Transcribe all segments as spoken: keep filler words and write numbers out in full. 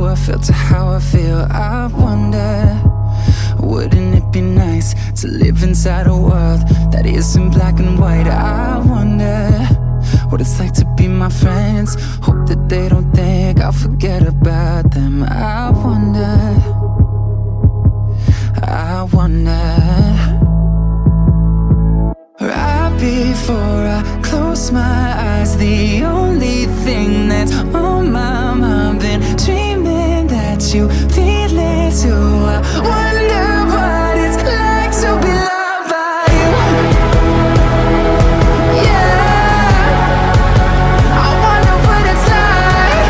I feel to how I feel. I wonder, wouldn't it be nice to live inside a world that isn't black and white? I wonder what it's like to be my friends. Hope that they don't think I'll forget about them. I wonder, I wonder. Right before I close my eyes, the only thing that's on my mind, been dreaming that you feel it too. I wonder what it's like to be loved by you. Yeah, I wonder what it's like.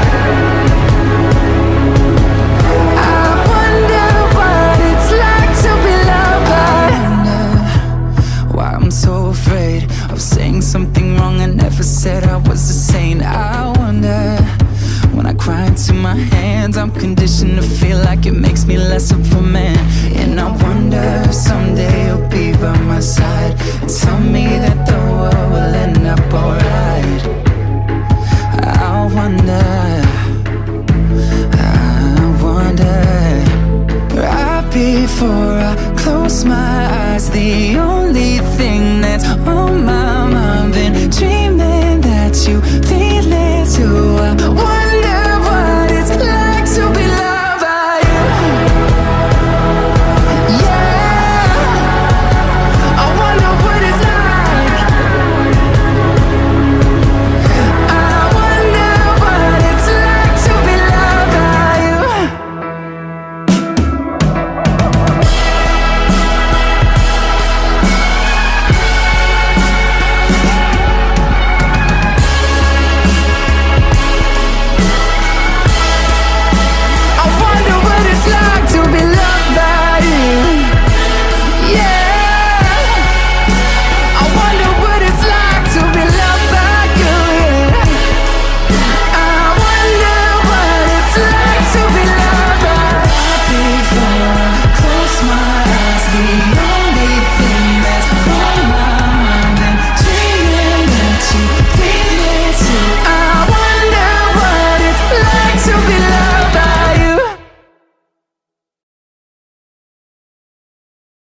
I wonder what it's like to be loved by you. Why I'm so afraid of saying something wrong I never said I was a saint. I wonder, when I cry into my hands, I'm conditioned to feel like it makes me less of a man. And I wonder if someday you'll be by my side and tell me that the world will end up alright.